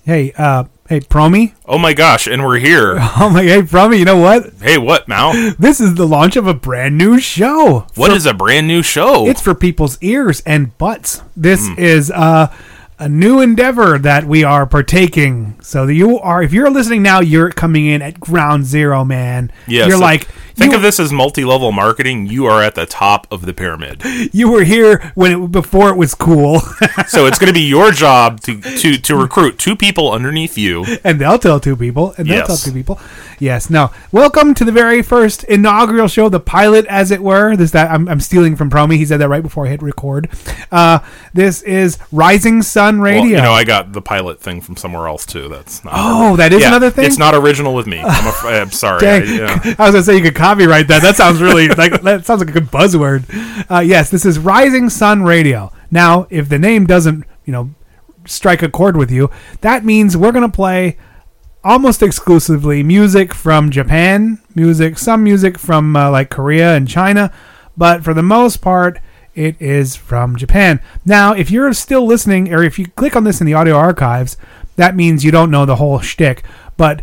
Hey, Promi. Oh my gosh, and we're here. Oh my, hey, Promi, you know what? Hey, what, Mal? This is the launch of a brand new show. What is a brand new show? It's for people's ears and butts. This is a new endeavor that we are partaking. So if you're listening now, you're coming in at ground zero, man. Yes. You're like... Think of this as multi-level marketing. You are at the top of the pyramid. You were here before it was cool. So it's going to be your job to recruit two people underneath you. And they'll tell two people. And they'll Yes. tell two people. Yes. Now, welcome to the very first inaugural show, the pilot, as it were. I'm stealing from Promi. He said that right before I hit record. This is Rising Sun Radio. Well, I got the pilot thing from somewhere else, too. That's not. Oh, that is another thing? It's not original with me. I'm sorry. Dang. I was going to say you could copyright that. That sounds really that sounds like a good buzzword. Yes, this is Rising Sun Radio. Now, if the name doesn't, strike a chord with you, that means we're going to play almost exclusively music from Japan, some music from like Korea and China, but for the most part, it is from Japan. Now, if you're still listening, or if you click on this in the audio archives, that means you don't know the whole shtick. But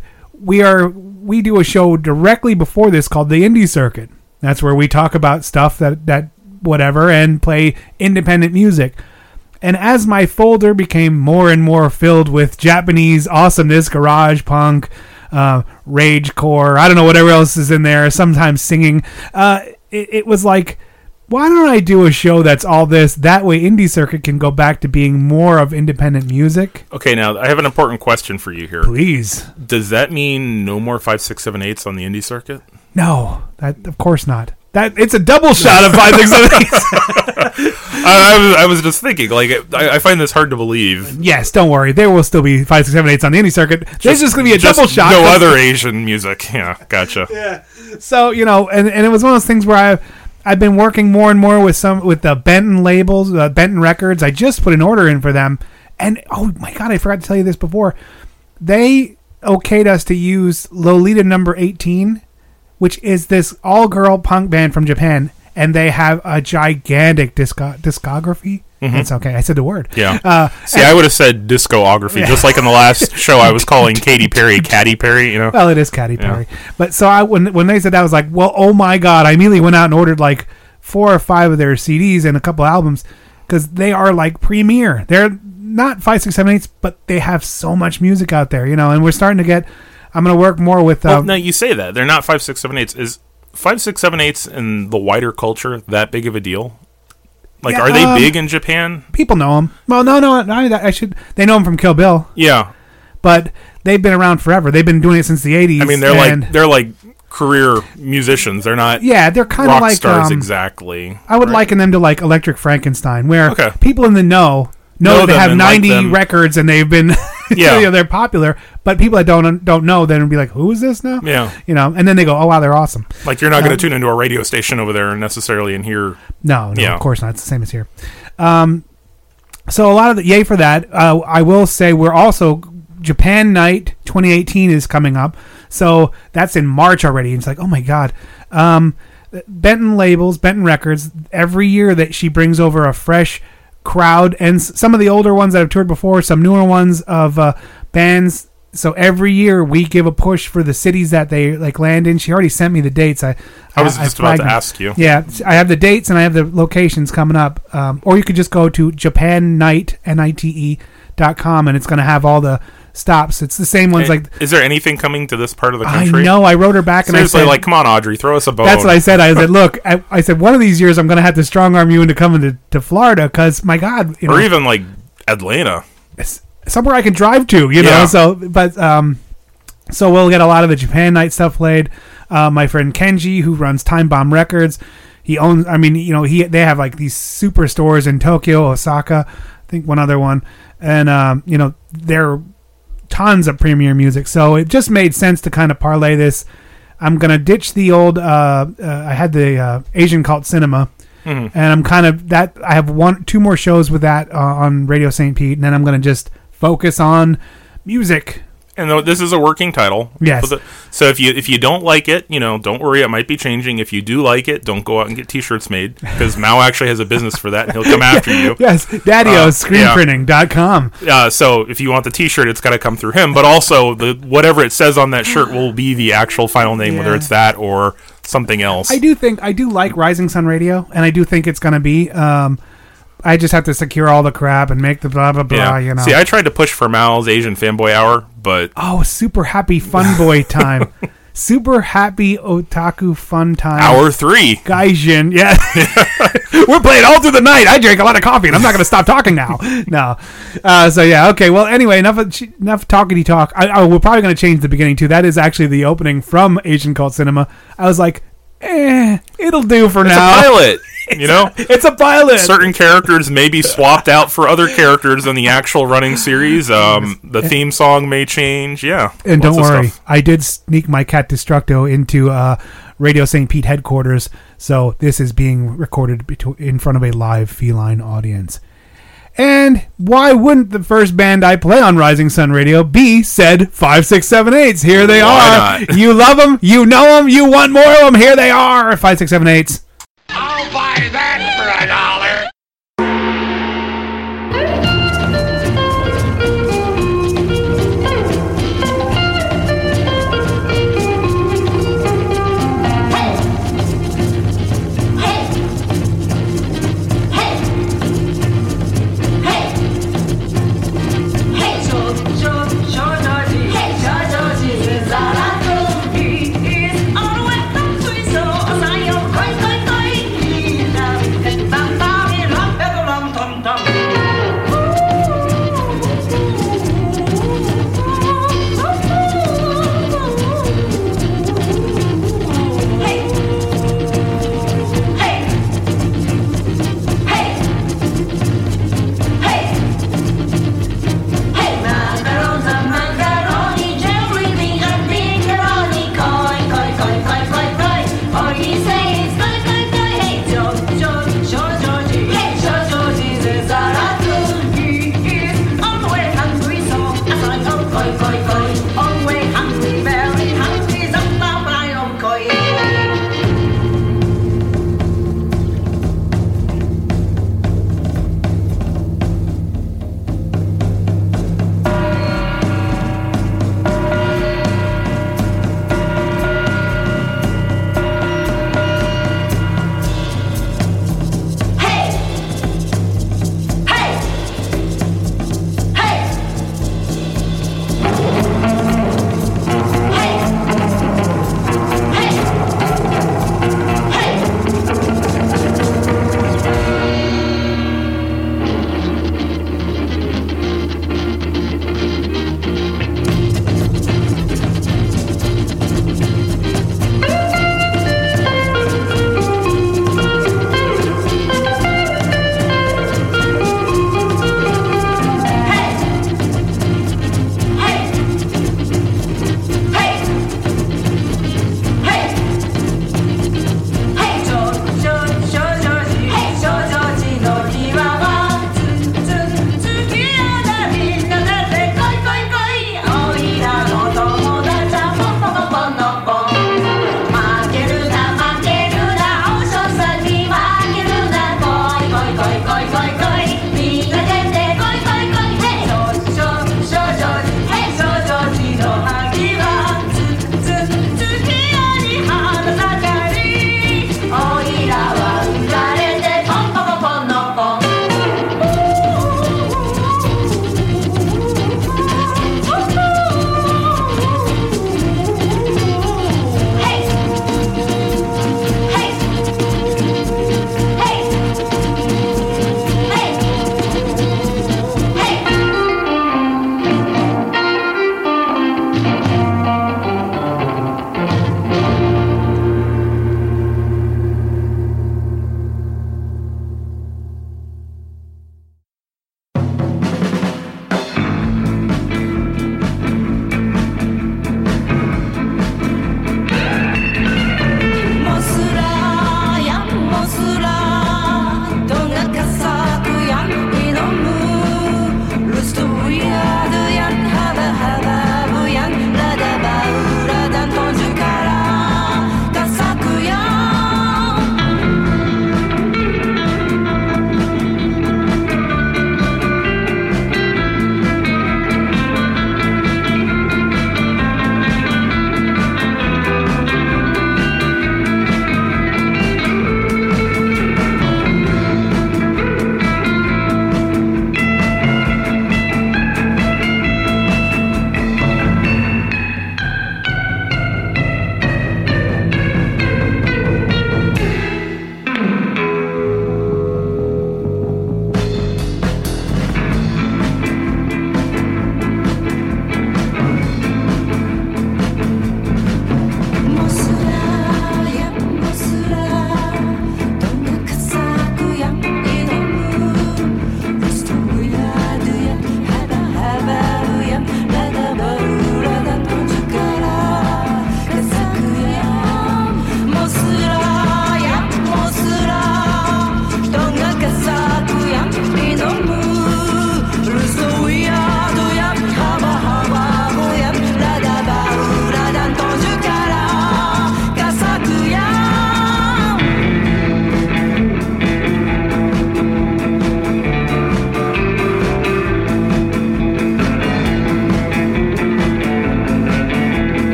we do a show directly before this called the Indie Circuit. That's where we talk about stuff that whatever and play independent music. And as my folder became more and more filled with Japanese awesomeness, garage punk, ragecore, I don't know, whatever else is in there, sometimes singing, it was like, why don't I do a show that's all this? That way Indie Circuit can go back to being more of independent music. Okay, now I have an important question for you here. Please. Does that mean no more 5, 6, 7, 8s on the Indie Circuit? No, of course not. It's a double shot of 5, 6, 7, 8s. I was just thinking, I find this hard to believe. Yes, don't worry. There will still be 5, 6, 7, 8s on the Indie Circuit. There's just going to be a double shot. No other Asian music. Yeah, gotcha. Yeah. So, and it was one of those things where I've been working more and more with the Benton labels, Benton Records. I just put an order in for them. And, oh my God, I forgot to tell you this before. They okayed us to use Lolita Number 18, which is this all-girl punk band from Japan. And they have a gigantic discography. Mm-hmm. It's okay. I said the word. Yeah. I would have said discography, just like in the last show I was calling Katy Perry Katy Perry, Well, it is Katy Perry. But so when they said that, I was like, well, oh my God. I immediately went out and ordered like 4 or 5 of their CDs and a couple albums because they are like premier. They're not 5, 6, 7, 8s, but they have so much music out there, and we're starting to get, I'm going to work more with... Well, no, you say that. They're not 5, 6, 7, 8s. Is 5, 6, 7, 8s in the wider culture that big of a deal? Like, are they big in Japan? People know them. Well, no, they know them from Kill Bill. Yeah. But they've been around forever. They've been doing it since the 80s. I mean, they're like career musicians. They're not they're kind of like stars exactly. I would liken them to like Electric Frankenstein, where people in the know that they have 90 records and they've been they're popular, but people that don't know then would be like, who is this now? Yeah. And then they go, oh wow, they're awesome. Like you're not going to tune into a radio station over there necessarily and hear. No, of course not. It's the same as here. So a lot of yay for that. I will say we're also Japan Night 2018 is coming up. So that's in March already. It's like, oh my God. Benton labels, Benton Records, every year that she brings over a fresh crowd, and some of the older ones that have toured before, some newer ones of bands. So every year we give a push for the cities that they like land in. She already sent me the dates. I was just about to ask you. Yeah, I have the dates and I have the locations coming up. Or you could just go to JapanNite.com and it's going to have all the stops. It's the same ones. Is there anything coming to this part of the country? I know. I wrote her back and seriously, I said, come on, Audrey, throw us a bone. That's what I said. I said, look, I said one of these years I'm going to have to strong arm you into coming to Florida because my God, or even like Atlanta, somewhere I can drive to, know. So we'll get a lot of the Japan Night stuff played. My friend Kenji, who runs Time Bomb Records, he owns. I mean, they have like these super stores in Tokyo, Osaka, I think one other one, and they're tons of premier music, so it just made sense to kind of parlay this. I'm gonna ditch the old I had the Asian Cult Cinema, and I'm kind of that I have 2 more shows with that on Radio St. Pete, and then I'm gonna just focus on music. And this is a working title. Yes. So if you don't like it, don't worry, it might be changing. If you do like it, don't go out and get T-shirts made, because Mao actually has a business for that, and he'll come after you. Yes, DaddyOScreenprinting.com. So if you want the T-shirt, it's got to come through him. But also, whatever it says on that shirt will be the actual final name, whether it's that or something else. I do like Rising Sun Radio, and I do think it's going to be. I just have to secure all the crap and make the blah blah blah. See, I tried to push for Mao's Asian Fanboy Hour, but super happy fun boy time. Super happy otaku fun time. Hour 3. Gaijin, yeah. We're playing all through the night. I drank a lot of coffee, and I'm not going to stop talking now. No. So, yeah, okay. Well, anyway, enough talkity talk. We're probably going to change the beginning, too. That is actually the opening from Asian Cult Cinema. I was like, it'll do for now. It's a pilot. It's a pilot. Certain characters may be swapped out for other characters in the actual running series. The theme song may change. Yeah. And don't worry, I did sneak my cat Destructo into Radio St. Pete headquarters, so this is being recorded in front of a live feline audience. And why wouldn't the first band I play on Rising Sun Radio be said 5678s? Here they are. Not? You love them, you know them, you want more of them. Here they are, 5678s. I'll buy that for $1.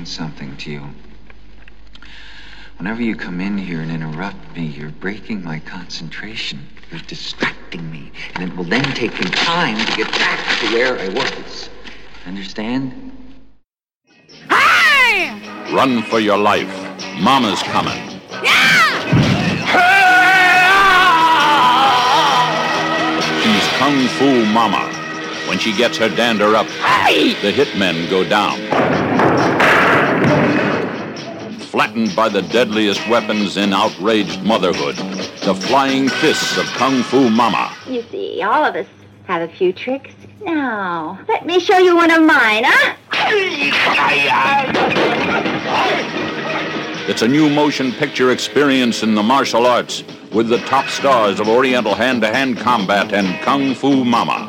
understand something to you. Whenever you come in here and interrupt me, you're breaking my concentration. You're distracting me. And it will then take me time to get back to where I was. Understand? Hey! Run for your life. Mama's coming. She's Kung Fu Mama. When she gets her dander up, the hitmen go down. Flattened by the deadliest weapons in outraged motherhood, the flying fists of Kung Fu Mama. You see, all of us have a few tricks. Now, let me show you one of mine, huh? It's a new motion picture experience in the martial arts with the top stars of Oriental hand-to-hand combat and Kung Fu Mama.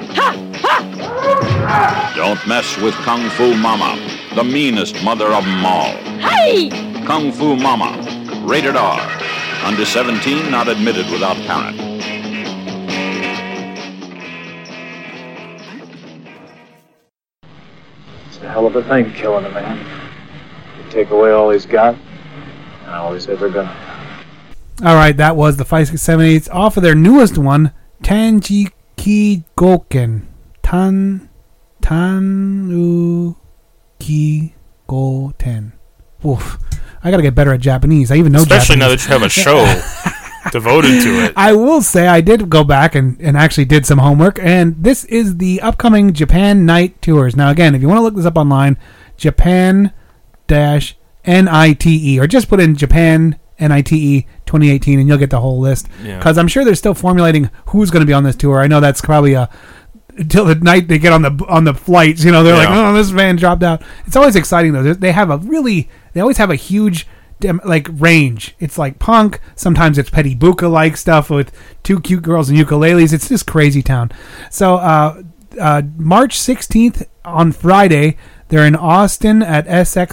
Don't mess with Kung Fu Mama, the meanest mother of them all. Hey! Kung Fu Mama, rated R. Under 17, not admitted without parent. It's a hell of a thing, killing a man. You take away all he's got, and all he's ever gonna have. All right, that was the 5678 off of their newest one, Tanjiki Goken. Tanuki Goten. Oof. I gotta get better at Japanese. I even know Especially Japanese. now that you have a show devoted to it. I will say I did go back and actually did some homework, and this is the upcoming Japan Night Tours. Now, again, if you want to look this up online, Japan-NITE, or just put in Japan NITE 2018, and you'll get the whole list. Because I'm sure they're still formulating who's going to be on this tour. I know that's probably until the night they get on the flights. You know, they're like, oh, this man dropped out. It's always exciting though. They always have a huge range. It's like punk. Sometimes it's Petty Buka like stuff with two cute girls and ukuleles. It's just crazy town. So March 16th on Friday, they're in Austin at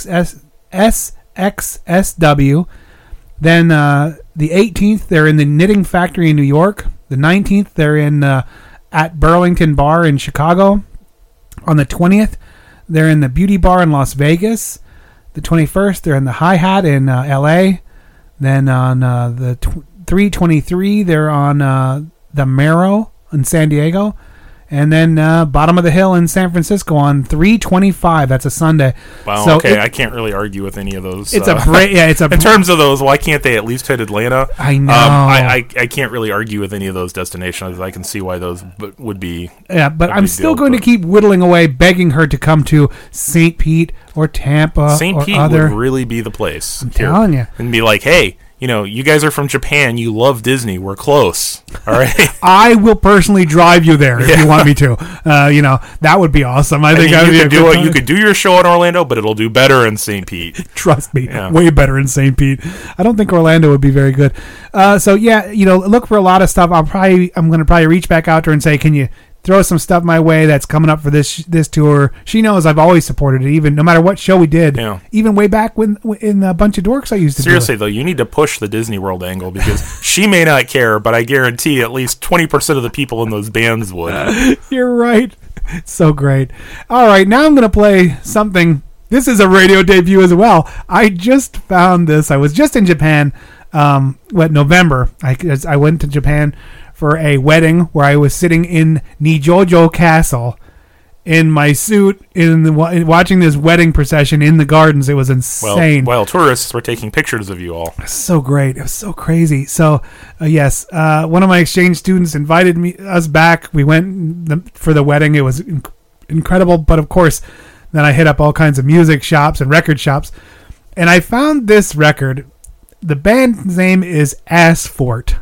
SXSW. Then the 18th, they're in the Knitting Factory in New York. The 19th, they're in at Burlington Bar in Chicago. On the 20th, they're in the Beauty Bar in Las Vegas. The 21st, they're in the Hi Hat in L.A. Then on the 3/23, they're on the Marrow in San Diego. And then Bottom of the Hill in San Francisco on 3/25. That's a Sunday. Wow. So okay, I can't really argue with any of those. It's in terms of those. Why can't they at least hit Atlanta? I know. I can't really argue with any of those destinations. I can see why those would be. Yeah, but I'm still going to keep whittling away, begging her to come to St. Pete or Tampa. St. Pete would really be the place. I'm telling you, and be like, hey. You know, you guys are from Japan. You love Disney. We're close. All right. I will personally drive you there if you want me to. That would be awesome. I think you could do your show in Orlando, but it'll do better in St. Pete. Trust me, way better in St. Pete. I don't think Orlando would be very good. Look for a lot of stuff. I'm going to reach back out to her and say, can you throw some stuff my way that's coming up for this tour. She knows I've always supported it, even no matter what show we did. Yeah. Even way back when in a bunch of dorks I used to Seriously, do it. though, you need to push the Disney World angle because she may not care, but I guarantee at least 20% of the people in those bands would. You're right. So great. All right, now I'm going to play something. This is a radio debut as well. I just found this. I was just in Japan, November. I went to Japan for a wedding where I was sitting in Nijojo Castle in my suit watching this wedding procession in the gardens. It was insane. While tourists were taking pictures of you all. So great. It was so crazy. So, yes, one of my exchange students invited us back. We went for the wedding. It was incredible. But, of course, then I hit up all kinds of music shops and record shops. And I found this record. The band's name is Assfort.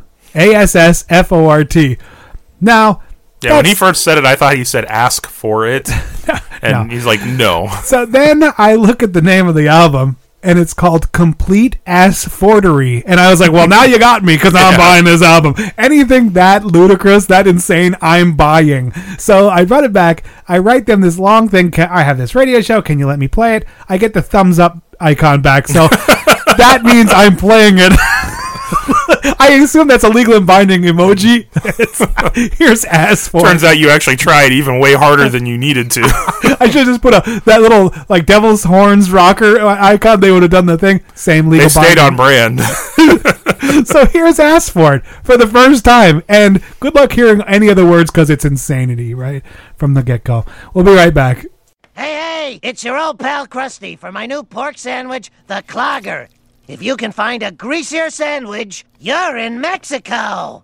ASSFORT. Now, when he first said it, I thought he said "ask for it," and he's like, "No." So then I look at the name of the album, and it's called Complete Assfortery, and I was like, "Well, now you got me because I'm buying this album. Anything that ludicrous, that insane, I'm buying." So I brought it back. I write them this long thing. I have this radio show. Can you let me play it? I get the thumbs up icon back, so that means I'm playing it. I assume that's a legal and binding emoji. Here's Assford. Turns out you actually tried even way harder than you needed to. I should have just put that little like devil's horns rocker icon. They would have done the thing. Same legal. They stayed binding. on brand. So here's Assford for the first time, and good luck hearing any other words because it's insanity right from the get-go. We'll be right back. Hey, it's your old pal Krusty for my new pork sandwich, the Clogger. If you can find a greasier sandwich, you're in Mexico.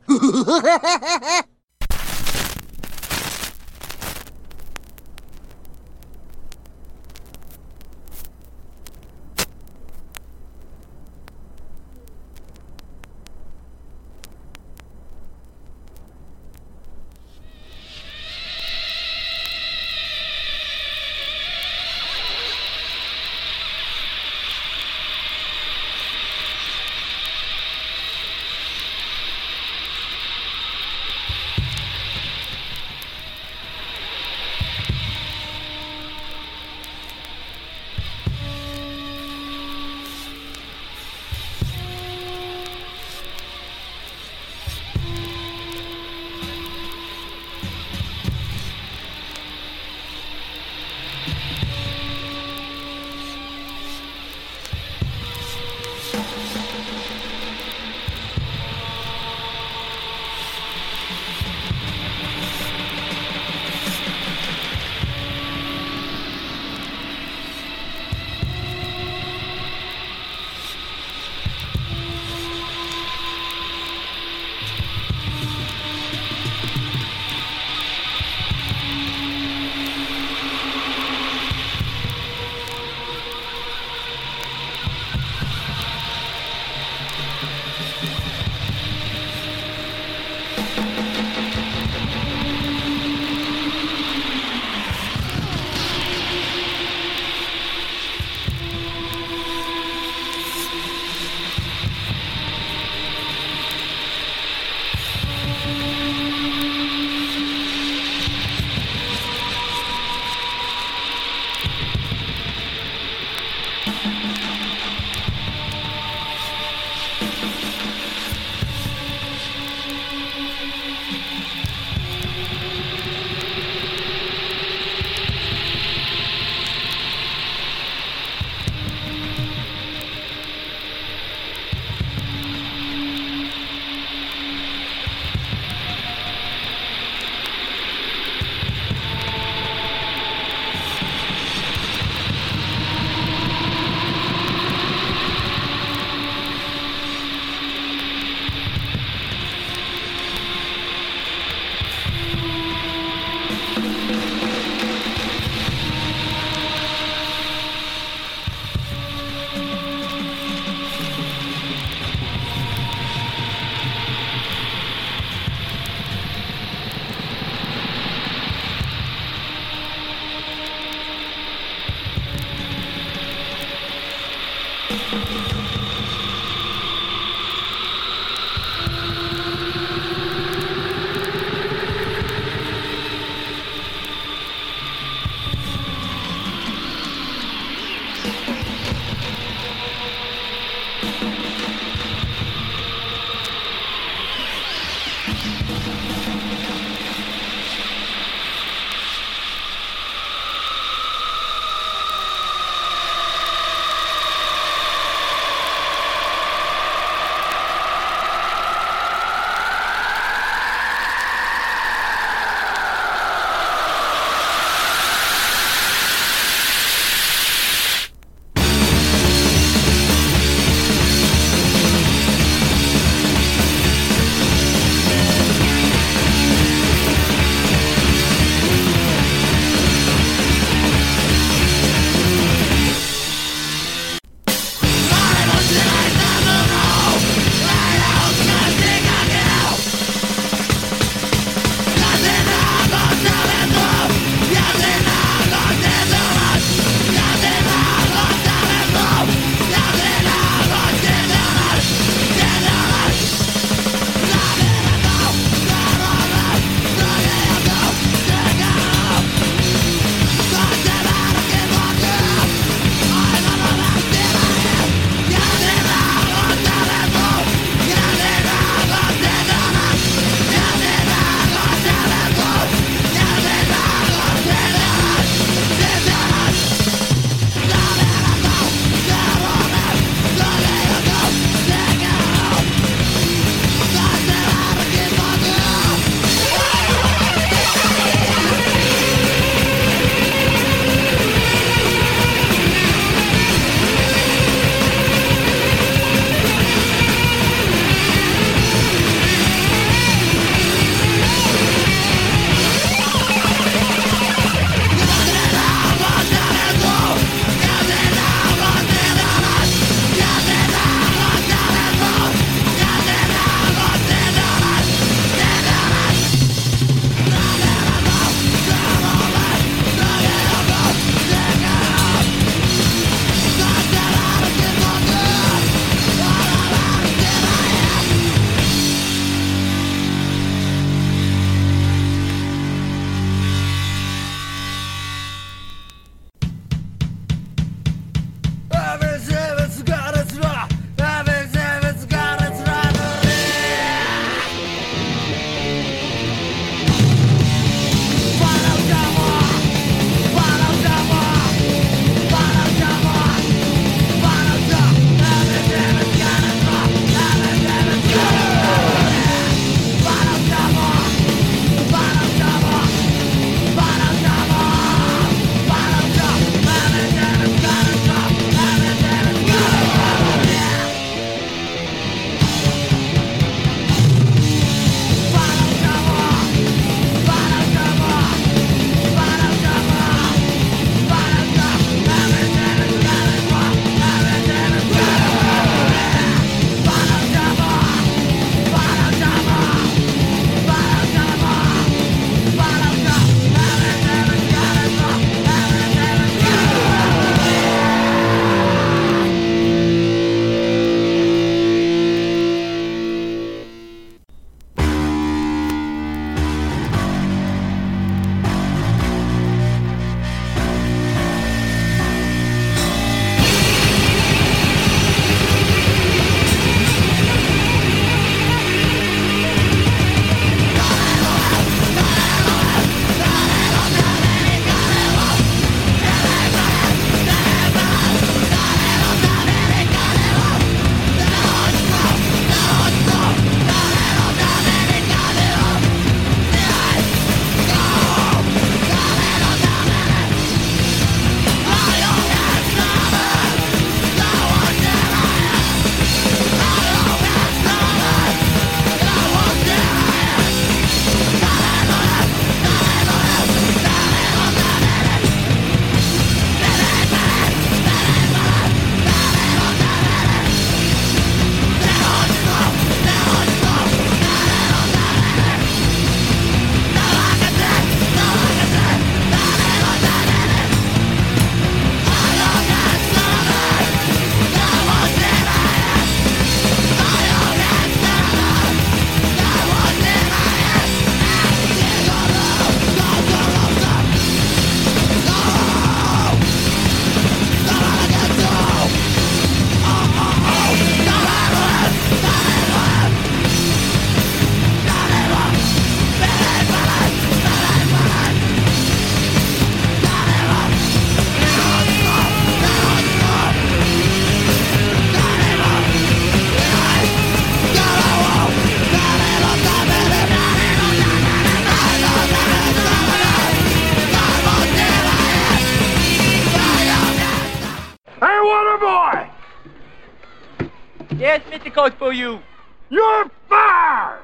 water boy! Yes, Mr. Coach, for you. You're fired!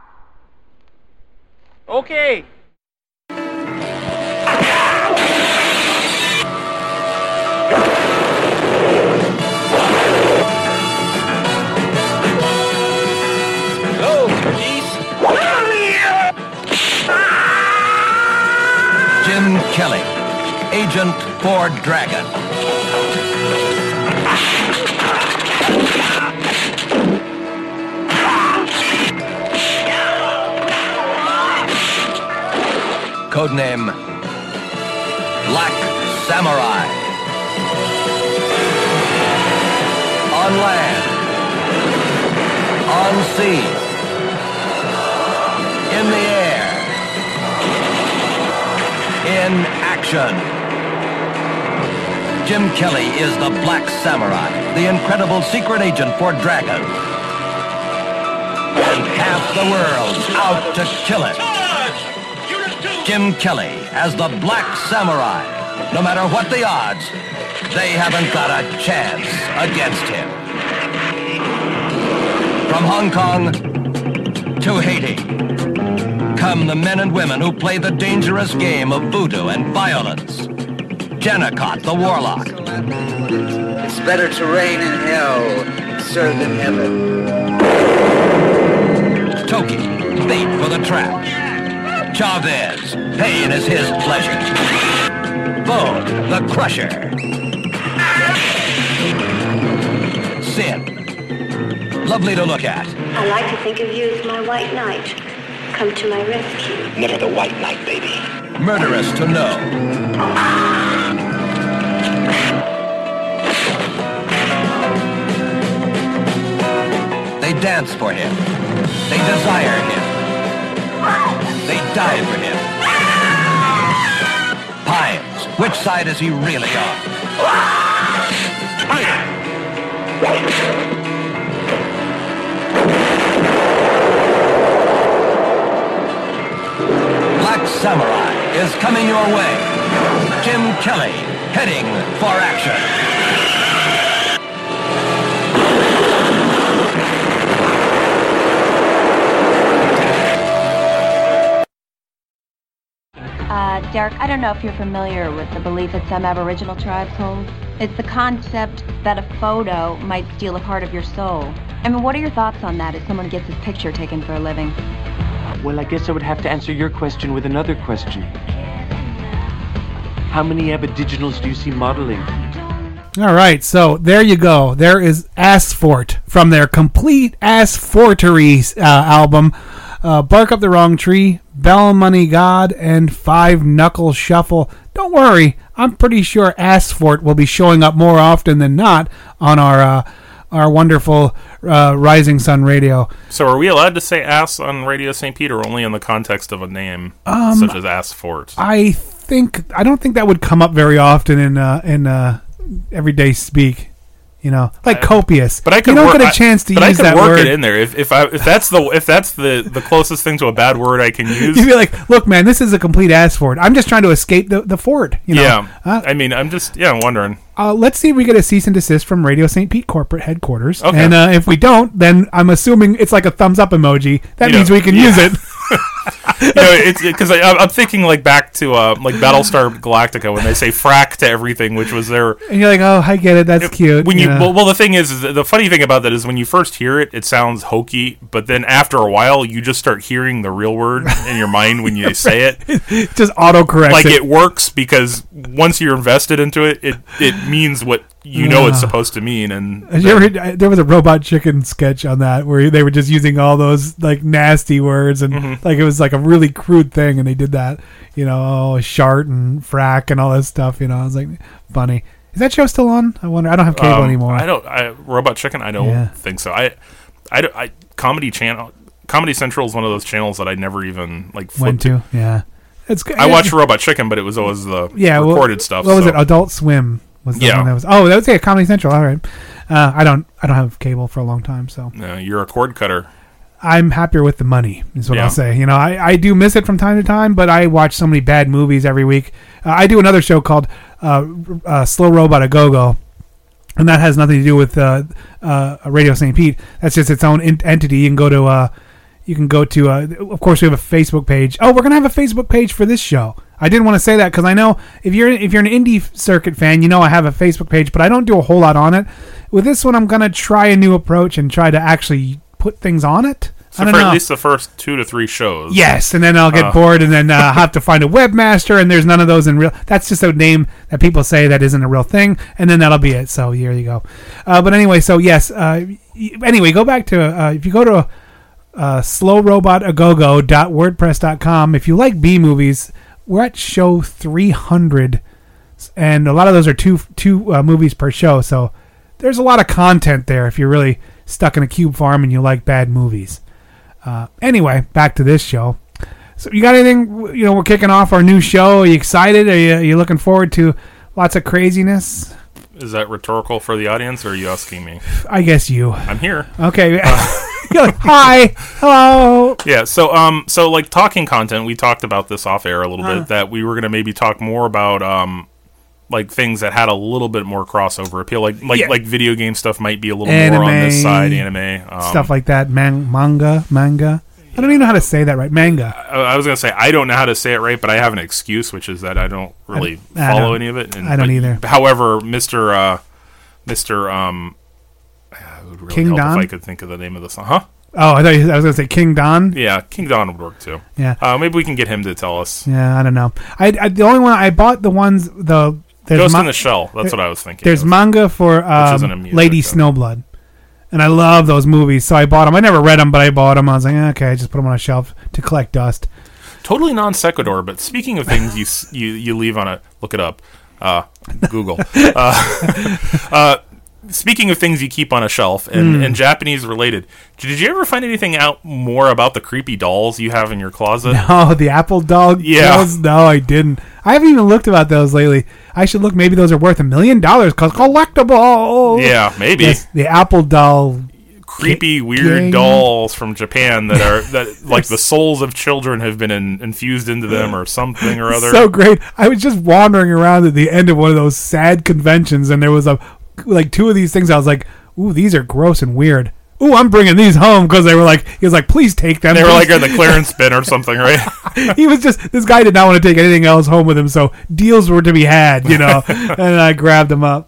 Okay. Go, Turkeys. Jim Kelly, Agent for Dragon. Codename Black Samurai. On land, on sea, in the air, in action. Jim Kelly is the Black Samurai, the incredible secret agent for Dragon. And half the world's out to kill it. Jim Kelly as the Black Samurai. No matter what the odds, they haven't got a chance against him. From Hong Kong to Haiti, come the men and women who play the dangerous game of voodoo and violence. Jennacott, the warlock. It's better to reign in hell, serve in heaven. Toki, bait for the trap. Chavez, pain is his pleasure. Bo, the crusher. Sin, lovely to look at. I like to think of you as my white knight. Come to my rescue. Never the white knight, baby. Murderous to know. They dance for him. They desire him. They die for him. Pines, which side is he really on? Black Samurai is coming your way. Jim Kelly heading for action. Derek, I don't know if you're familiar with the belief that some Aboriginal tribes hold. It's the concept that a photo might steal a part of your soul. I mean, what are your thoughts on that if someone gets his picture taken for a living? Well, I guess I would have to answer your question with another question. How many Aboriginals do you see modeling? All right, so there you go. There is Assfort from their complete Assfortery album. Bark Up the Wrong Tree, Bell Money God, and Five Knuckle Shuffle. Don't worry, I'm pretty sure Assfort will be showing up more often than not on our wonderful Rising Sun Radio. So are we allowed to say ass on Radio St. Pete, or only in the context of a name such as Assfort? I don't think that would come up very often in everyday speak. You know, like copious. But I could you don't work, get a chance to use that word. But I could work it in there if that's the closest thing to a bad word I can use. You'd be like, look, man, this is a complete ass fort. I'm just trying to escape the fort. You know? Yeah. I mean, I'm wondering. Let's see if we get a cease and desist from Radio St. Pete corporate headquarters. Okay. And if we don't, then I'm assuming it's like a thumbs up emoji. That means we can use it. It's because I'm thinking like back to like Battlestar Galactica when they say frack to everything, which was their. And you're like, oh, I get it. That's cute. When well, the thing is the funny thing about that is when you first hear it, it sounds hokey, but then after a while, you just start hearing the real word in your mind when you say it. It just autocorrects. Like it works because once you're invested into it, it means what you know it's supposed to mean. And there was a Robot Chicken sketch on that where they were just using all those like nasty words and like it was like a really crude thing, and they did that, shart and frack and all that stuff. I was like, funny. Is that show still on? I wonder. I don't have cable anymore. Robot Chicken. I don't think so. I Comedy Central is one of those channels that I never even went to. Yeah, it's good. I watched Robot Chicken, but it was always the recorded stuff. What was it? Adult Swim was the one that was. Oh, that was Comedy Central. All right. I don't have cable for a long time, so. No, you're a cord cutter. I'm happier with the money, is what I'll say. I do miss it from time to time, but I watch so many bad movies every week. I do another show called Slow Robot A Go-Go, and that has nothing to do with Radio St. Pete. That's just its own entity. You can go to of course, we have a Facebook page. Oh, we're gonna have a Facebook page for this show. I didn't want to say that because I know if you're an indie circuit fan, you know I have a Facebook page, but I don't do a whole lot on it. With this one, I'm gonna try a new approach and try to actually put things on it. So I don't for know. at least the first 2 to 3 shows. Yes, and then I'll get bored, and then have to find a webmaster, and there's none of those in real. That's just a name that people say that isn't a real thing, and then that'll be it. So here you go. But anyway, so yes. Anyway, go back to if you go to slowrobotagogo.wordpress.com. If you like B movies, we're at show 300, and a lot of those are two movies per show. So there's a lot of content there if you're really stuck in a cube farm and you like bad movies. Anyway, back to this show. So you got anything? We're kicking off our new show. Are you excited? Are you looking forward to lots of craziness? Is that rhetorical for the audience, or are you asking me? I guess you. I'm here. Okay. You're like, hi, hello. Yeah. So like talking content, we talked about this off air a little bit, that we were gonna maybe talk more about like things that had a little bit more crossover appeal, like video game stuff might be a little Anime, more on this side, anime stuff like that, manga. I don't even know how to say that right. Manga. I was gonna say I don't know how to say it right, but I have an excuse, which is that I don't really follow any of it. I don't either. However, Mr. It would really King help Don? if I could think of the name of the song. Huh? Oh, I was going to say King Don. Yeah, King Don would work too. Yeah. Maybe we can get him to tell us. Yeah, I don't know. I the only one I bought there's Ghost in the Shell. That's what I was thinking. There's manga for Lady Snowblood, and I love those movies, so I bought them. I never read them, but I bought them. I was like, okay, I just put them on a shelf to collect dust. Totally non sequitur, but speaking of things you leave on a look it up, Google. Speaking of things you keep on a shelf and Japanese related, did you ever find anything out more about the creepy dolls you have in your closet? No, the Apple doll dolls? No, I didn't. I haven't even looked about those lately. I should look. Maybe those are worth $1 million because collectible. Yeah, maybe. Yes, the Apple doll. Creepy, weird dolls from Japan that like the souls of children have been infused into them or something or other. So great. I was just wandering around at the end of one of those sad conventions, and there was two of these things. I was like, ooh, these are gross and weird. Ooh, I'm bringing these home because he was like, please take them. They were like in the clearance bin or something, right? This guy did not want to take anything else home with him, so deals were to be had, and I grabbed them up.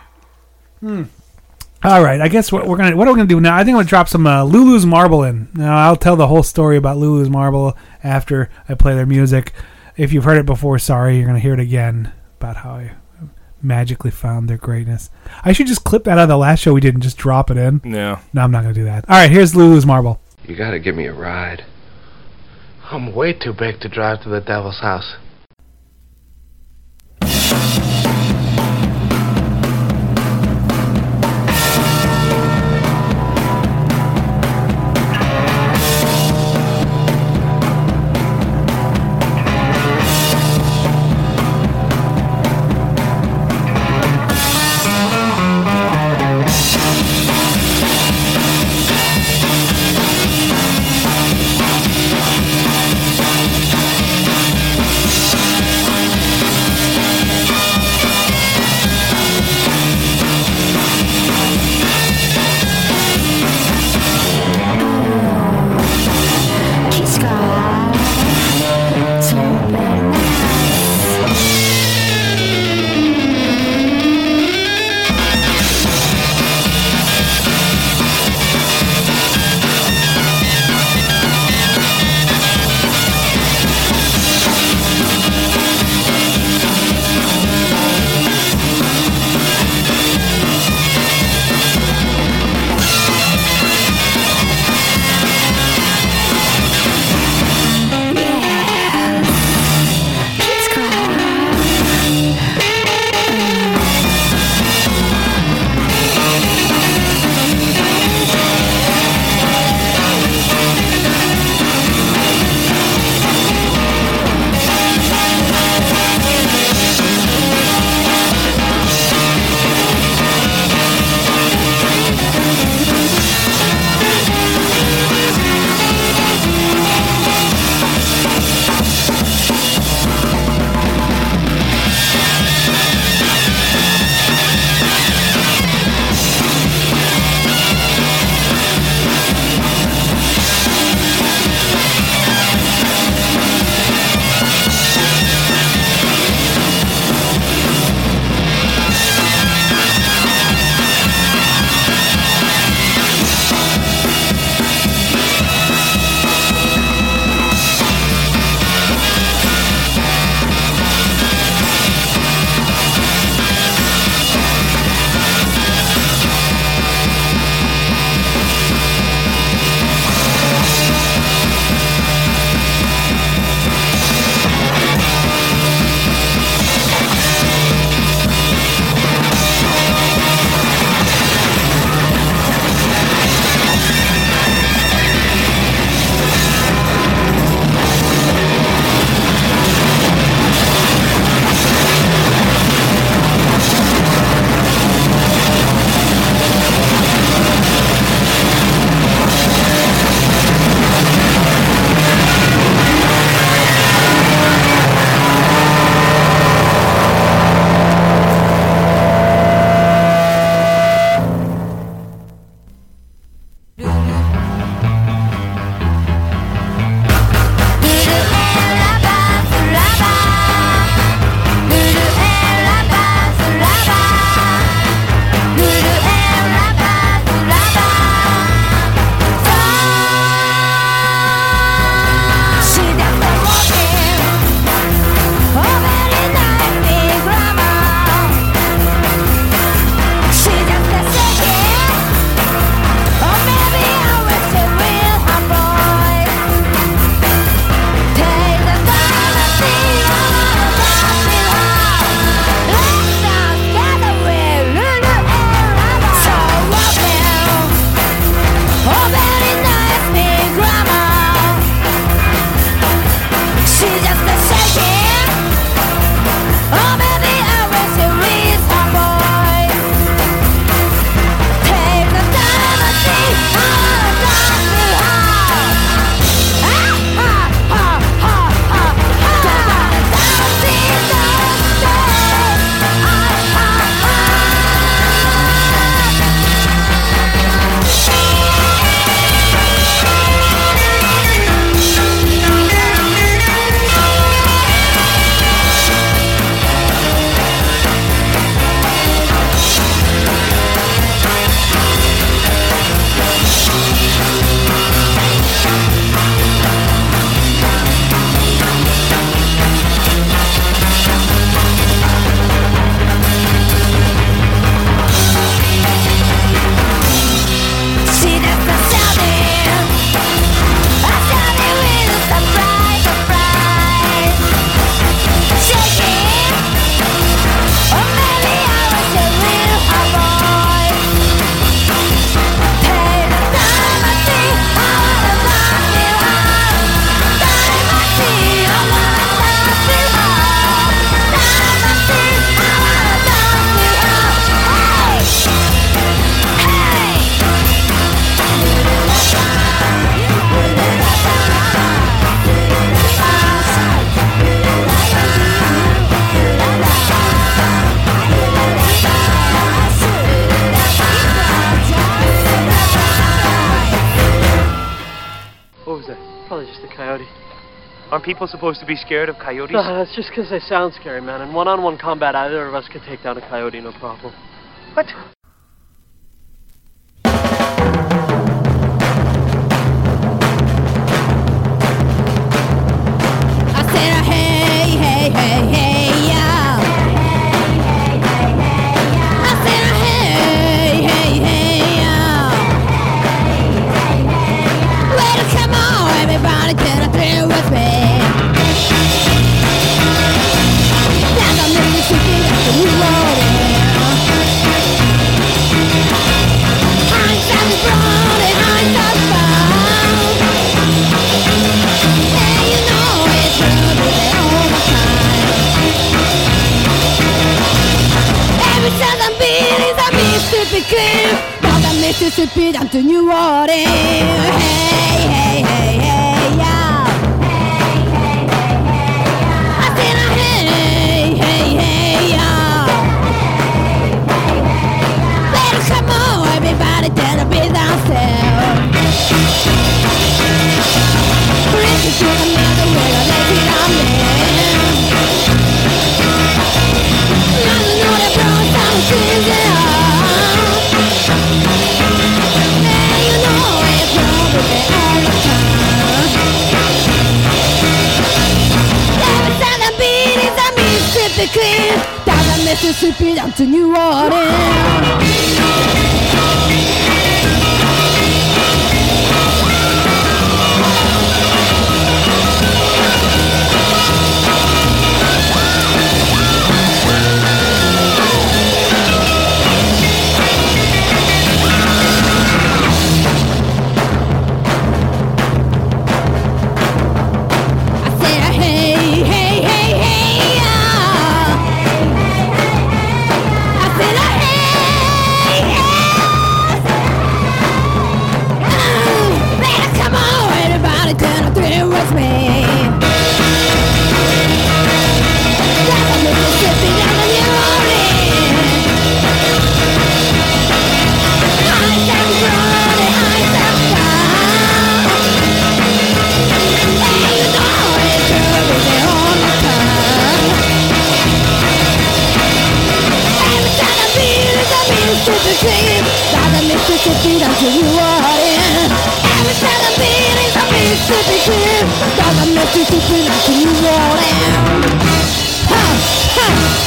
All right, I guess what are we gonna do now? I think I'm gonna drop some Lulu's Marble in. Now I'll tell the whole story about Lulu's Marble after I play their music. If you've heard it before, sorry, you're gonna hear it again about how I magically found their greatness. I should just clip that out of the last show we did and just drop it in. Yeah. No, I'm not gonna do that. All right, here's Lulu's Marble. You gotta give me a ride. I'm way too big to drive to the devil's house. Aren't people supposed to be scared of coyotes? That's just because they sound scary, man. In one-on-one combat, either of us could take down a coyote, no problem. What? I said, hey, hey, hey, hey, yeah. I said, hey, hey, hey, yeah. Well, come on, everybody, get up here with me. Now I'm in the city, that's the new world. Hindsight's broad and hindsight's found. Hey, you know it's trouble all the time. Every southern beat is a Mississippi King. From the Mississippi down to New Orleans. Hey, hey, hey, hey, yeah. I said, hey, hey, hey, yeah. Well, come on, everybody, that'll be downstairs. Listen to the mother with a lazy on there. Nothing know that brown sound crazy. Hey, you know it's probably all the time. Every time the beat is a Mississippi Queen. Down the Mississippi down to New Orleans. Mississippi down to New Orleans. Every time the beat is a Mississippi Queen. Down the Mississippi down to New Orleans. Ha, ha,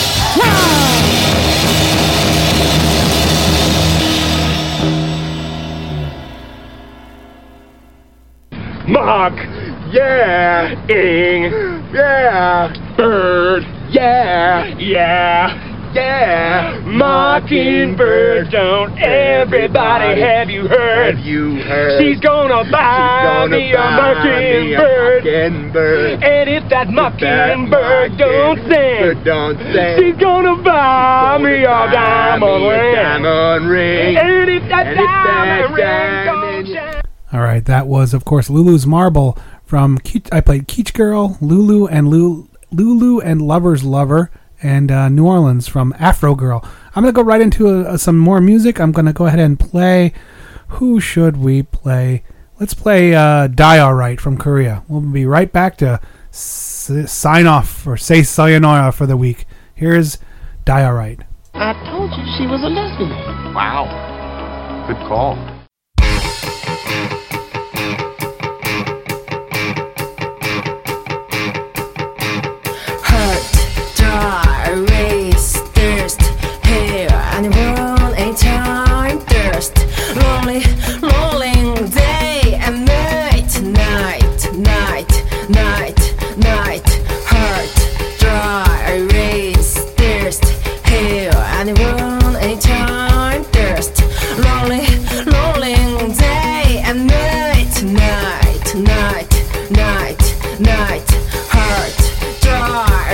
ha. Mark, yeah, ing, yeah, bird, yeah, yeah. Yeah, mockingbird, don't everybody have you heard? Have you heard? She's gonna buy me a mockingbird. And if that mockingbird don't sing, she's gonna buy me a diamond ring. And if that diamond ring don't shine. All right, that was, of course, Lulu's Marble from I played Keach Girl, Lulu and Lover's Lover, and New Orleans from Afro Girl. I'm going to go right into some more music. I'm going to go ahead and play. Who should we play? Let's play Die Alright from Korea. We'll be right back to sign off or say sayonara for the week. Here's Die Alright. I told you she was a lesbian. Wow. Good call.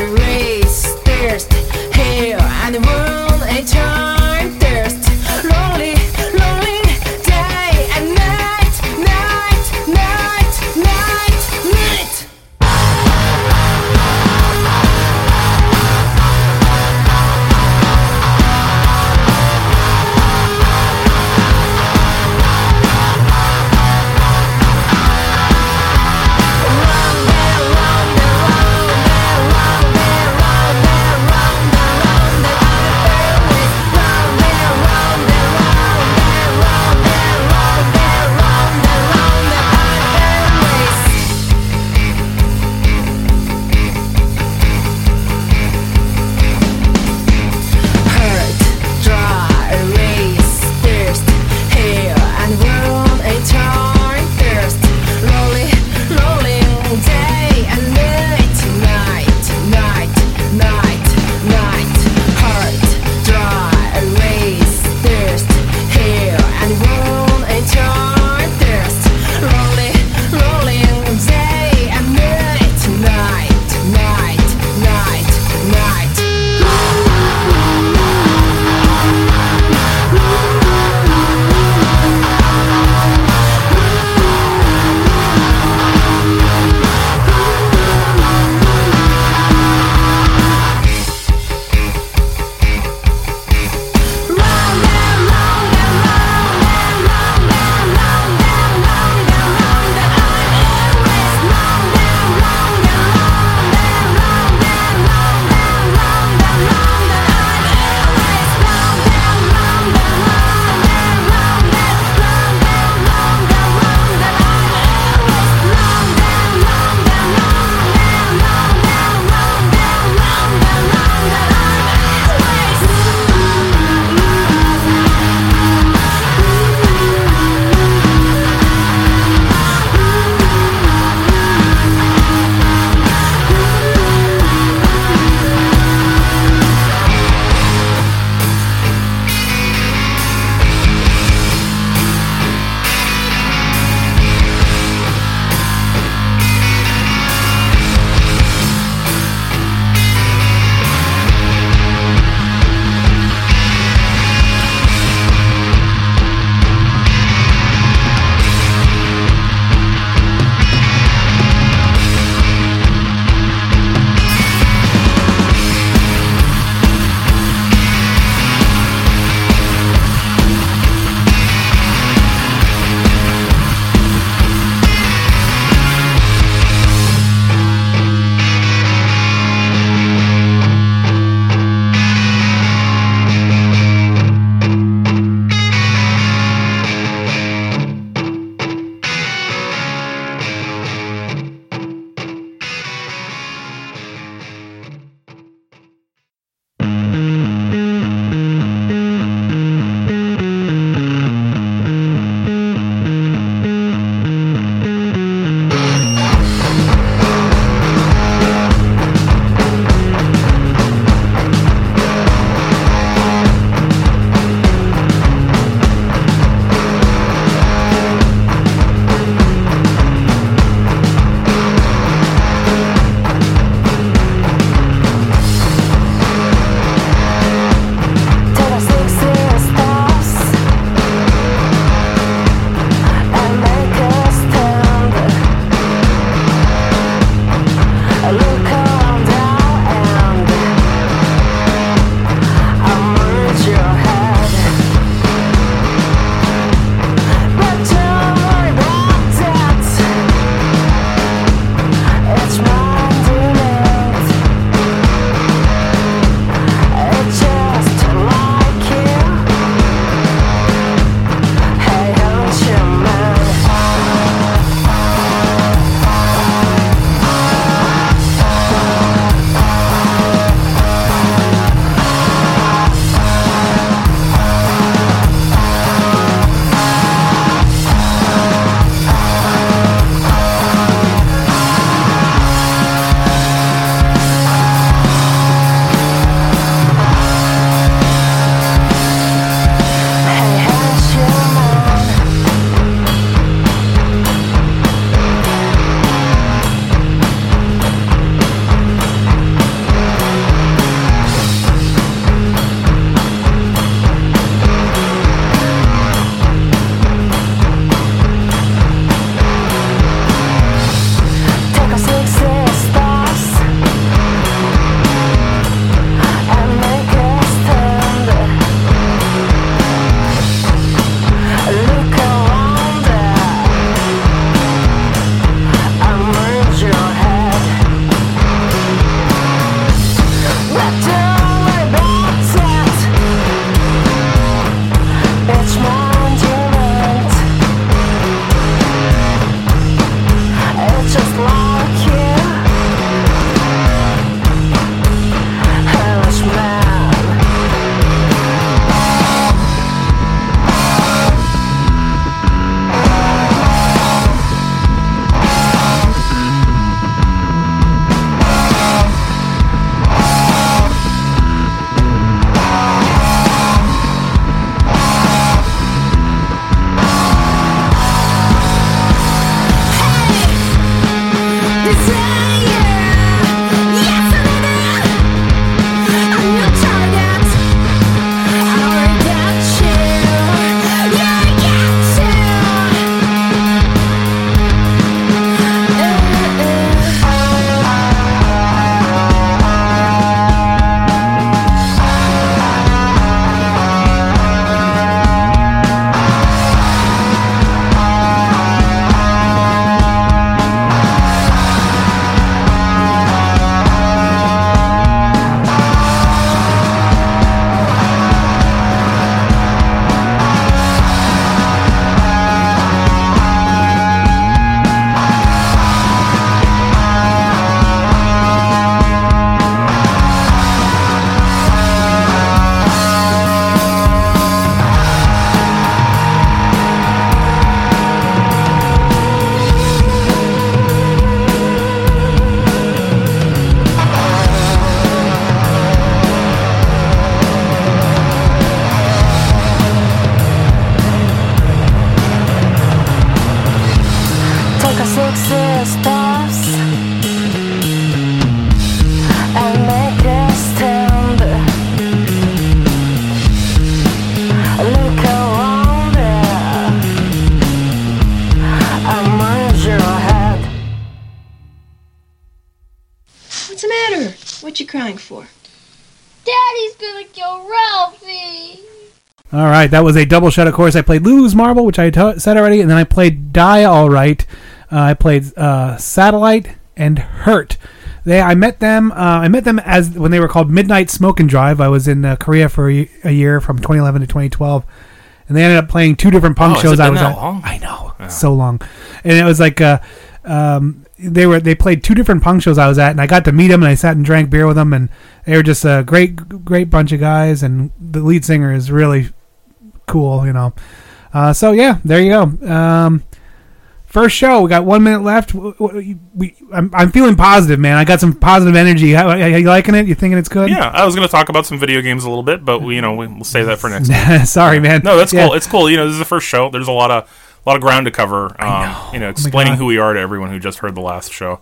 Thirst, hell, and the world ain't time. Thirst, What you crying for? Daddy's gonna kill Ralphie. All right, that was a double shot. Of course, I played Lulu's Marble, which I said already, and then I played Die All Right. I played Satellite and Hurt. I met them as when they were called Midnight Smoke and Drive. I was in Korea for a year from 2011 to 2012, and they ended up playing two different punk shows. I was at. Long? I know, so long, and it was like they played two different punk shows I was at, and I got to meet them, and I sat and drank beer with them, and they were just a great bunch of guys, and the lead singer is really cool, you know. So yeah, there you go. First show, we got 1 minute left. I'm feeling positive, man. I got some positive energy. Are you liking it? You thinking it's good? Yeah, I was going to talk about some video games a little bit, but we'll save that for next week. Sorry, man. No, that's cool. It's cool. This is the first show. There's a lot of ground to cover. Explaining who we are to everyone who just heard the last show.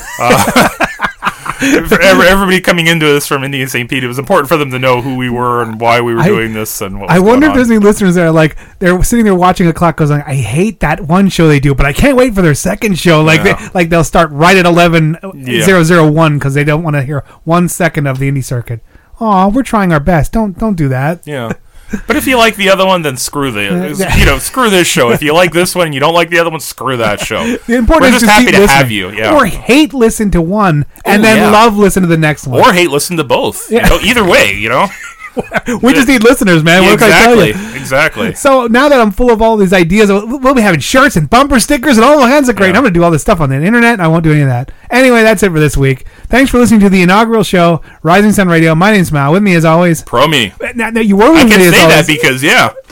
For everybody coming into this from Indian St. Pete, it was important for them to know who we were and why we were doing this and what was I wonder if going there's any listeners that are like, they're sitting there watching a clock goes on, I hate that one show they do, but I can't wait for their second show. Like they'll start right at 11:001 because they don't want to hear 1 second of the indie circuit. Aw, we're trying our best. Don't do that. Yeah. But if you like the other one, then screw screw this show. If you like this one and you don't like the other one, screw that show. The important We're is just happy to have you. Yeah. Or hate listen to one and then love listen to the next one. Or hate listen to both. Yeah. Either way, We just need listeners, man. Yeah, what can I tell you? Exactly. So now that I'm full of all these ideas, we'll be having shirts and bumper stickers and all kinds of great. I'm going to do all this stuff on the internet. I won't do any of that. Anyway, that's it for this week. Thanks for listening to the inaugural show, Rising Sun Radio. My name's Mal. With me as always, Pro Me. Now you were with me as always. I can say that because